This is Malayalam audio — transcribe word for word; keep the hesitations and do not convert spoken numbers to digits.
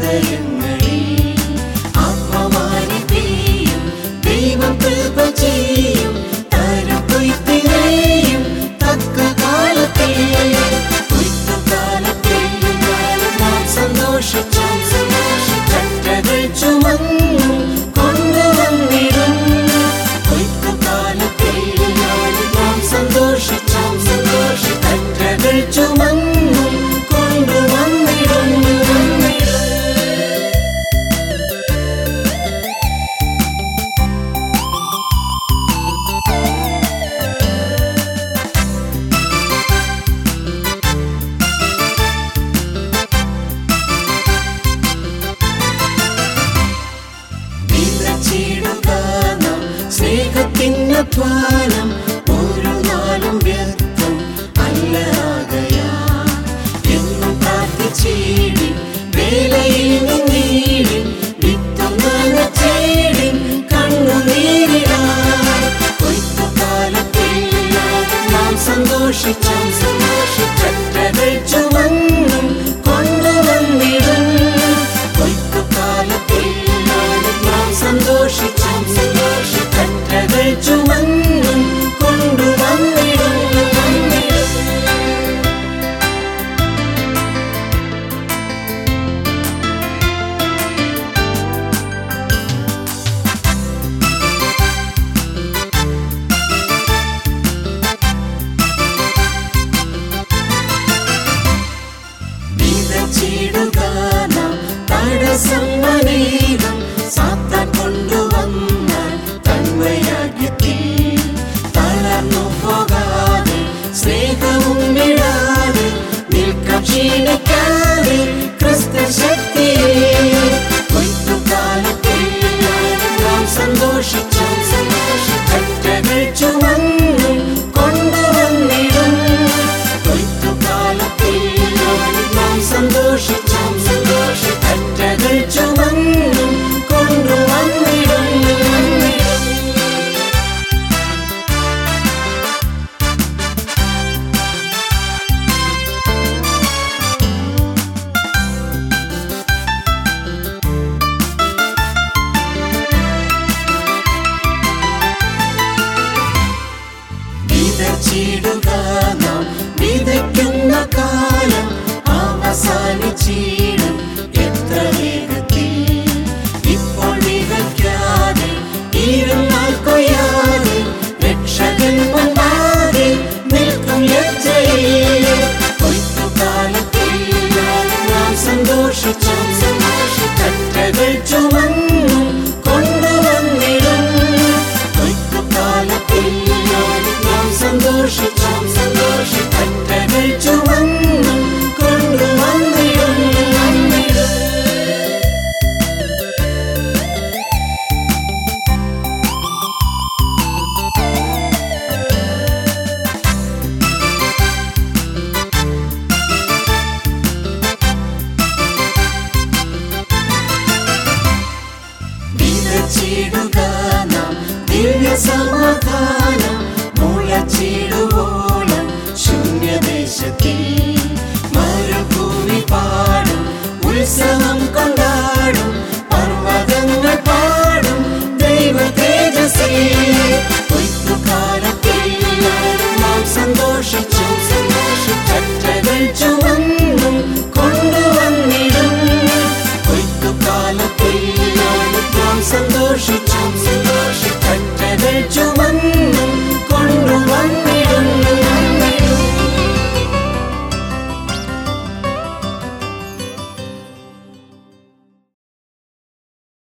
ഹൃദയങ്ങളിൽ ആത്മവാരി പെയ്യും ദൈവം കൃപ ചെയ്യും തരും കൊയ്ത്തിനെയും തക്ക കാലത്തിൽ കൊയ്ത്തുകാലത്തിൽ നാം സന്തോഷിച്ചു കറ്റകൾ ചുമന്നു കൊണ്ടുവന്നിടും കൊയ്ത്തുകാലത്തിൽ നാം സന്തോഷിച്ചു കറ്റകൾ ചുമന്നു കൊണ്ടുവന്നിടും. സ്നേഹത്തിനധ്വാനം ഒരു നാളും വ്യർത്ഥം അല്ലാകയാ എന്നും പ്രാർത്ഥിച്ചേടി വേലയിൽ നിന്നീടി വിത്തും നനച്ചേടി കണ്ണുനീരിടാ കൊയ്ത്തുകാലത്തിൽ നാം സന്തോഷിച്ചു കറ്റകൾ ചുമന്നും കൊണ്ടുവന്നിടും കൊയ്ത്തുകാലത്തിൽ നാം സന്തോഷിച്ചു കറ്റകൾ ചുമന്നും കൊണ്ടുവന്നിടും. വിതച്ചിടുക നാം തടസ്സം അനേകം സാത്താൻ കൊണ്ടുവന്നാൽ തന്മയാഗ്യത്തിൽ തളർന്നു പോകാതെ സ്നേഹവും വിടാതെ നിൽക്കാം ക്ഷീണിക്കാതെ ക്രിസ്തു ശക്തിയിൽ കൊയ്ത്തുകാലത്തിൽ നാം സന്തോഷിച്ചു കറ്റകൾ ചുമന്നും കൊണ്ടുവന്നിടും കൊയ്ത്തുകാലത്തിൽ നാം സന്തോഷിച്ചു കറ്റകൾ ചുമന്നും കൊണ്ടുവന്നിടും. വിതച്ചിടുക നാം വിതയ്ക്കുന്ന കാലം അവസാനിച്ചിടും എത്ര വേഗത്തിൽ ഇപ്പോൾ വിതയ്ക്കാതെ ഇരുന്നാൽ കൊയ്യാതെ രക്ഷകൻ മുമ്പാകെ നിൽക്കും ലജ്ജയിൽ കൊയ്ത്തുകാലത്തിൽ നാം സന്തോഷിച്ചു കറ്റകൾ ചുമന്നും കൊണ്ടുവന്നിടും കൊയ്ത്തുകാലത്തിൽ നാം സന്തോഷിച്ചു കറ്റകൾ ചുമന്നും കൊണ്ടുവന്നിടും. വിതച്ചിടുക നാം ദിവ്യ സമാധാനം മുളച്ചിടുവോളം ശൂന്യദേശത്തിൽ മരുഭൂമി പാടും ഉത്സവം കൊണ്ടാടും പർവ്വതങ്ങൾ പാടും ദൈവ തേജസ്സിൽ കൊയ്ത്തുകാലത്തിൽ നാം സന്തോഷിച്ചു കറ്റകൾ ചുമന്നും കൊണ്ടുവന്നിടും കൊയ്ത്തുകാലത്തിൽ നാം സന്തോഷിച്ചു കറ്റകൾ ചുമന്നും